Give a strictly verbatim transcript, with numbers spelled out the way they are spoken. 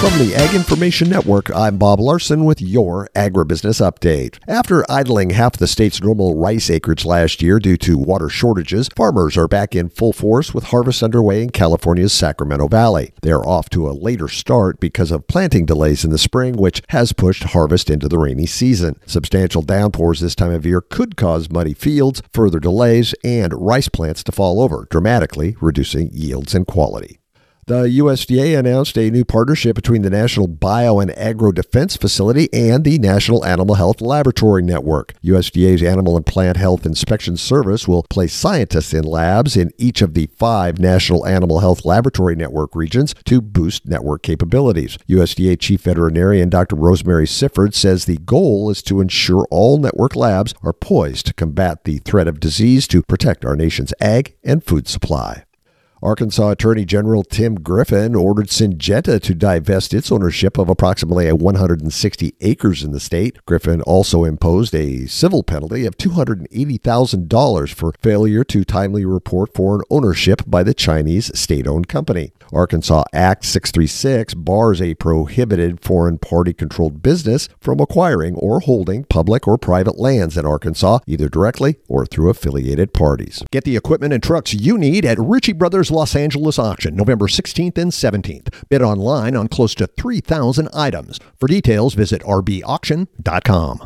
From the Ag Information Network, I'm Bob Larson with your Agribusiness Update. After idling half the state's normal rice acreage last year due to water shortages, farmers are back in full force with harvest underway in California's Sacramento Valley. They are off to a later start because of planting delays in the spring, which has pushed harvest into the rainy season. Substantial downpours this time of year could cause muddy fields, further delays, and rice plants to fall over, dramatically reducing yields and quality. The U S D A announced a new partnership between the National Bio and Agro Defense Facility and the National Animal Health Laboratory Network. U S D A's Animal and Plant Health Inspection Service will place scientists in labs in each of the five National Animal Health Laboratory Network regions to boost network capabilities. U S D A Chief Veterinarian Doctor Rosemary Sifford says the goal is to ensure all network labs are poised to combat the threat of disease to protect our nation's ag and food supply. Arkansas Attorney General Tim Griffin ordered Syngenta to divest its ownership of approximately one hundred sixty acres in the state. Griffin also imposed a civil penalty of two hundred eighty thousand dollars for failure to timely report foreign ownership by the Chinese state-owned company. Arkansas Act six thirty-six bars a prohibited foreign party-controlled business from acquiring or holding public or private lands in Arkansas, either directly or through affiliated parties. Get the equipment and trucks you need at Ritchie Brothers Los Angeles Auction, November sixteenth and seventeenth. Bid online on close to three thousand items. For details, visit r b auction dot com.